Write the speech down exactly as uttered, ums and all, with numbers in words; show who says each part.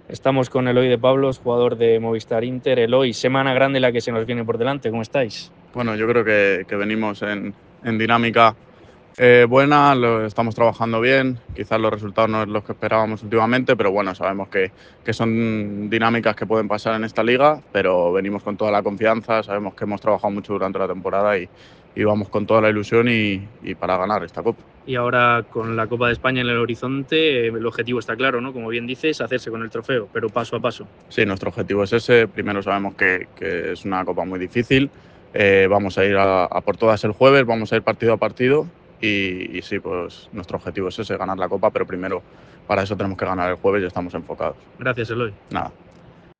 Speaker 1: Estamos con Eloy de Pablos, jugador de Movistar Inter. Eloy, semana grande la que se nos viene por delante, ¿cómo estáis?
Speaker 2: Bueno, yo creo que, que venimos en, en dinámica eh, buena, lo estamos trabajando bien, quizás los resultados no es los que esperábamos últimamente, pero bueno, sabemos que, que son dinámicas que pueden pasar en esta liga, pero venimos con toda la confianza, sabemos que hemos trabajado mucho durante la temporada y, y vamos con toda la ilusión y, y para ganar esta Copa.
Speaker 1: Y ahora con la Copa de España en el horizonte, eh, el objetivo está claro, ¿no? Como bien dices, hacerse con el trofeo, pero paso a paso.
Speaker 2: Sí, nuestro objetivo es ese. Primero sabemos que, que es una Copa muy difícil. Eh, vamos a ir a, a por todas el jueves, vamos a ir partido a partido y, y sí, pues nuestro objetivo es ese, ganar la Copa, pero primero para eso tenemos que ganar el jueves y estamos enfocados.
Speaker 1: Gracias, Eloy.
Speaker 2: Nada.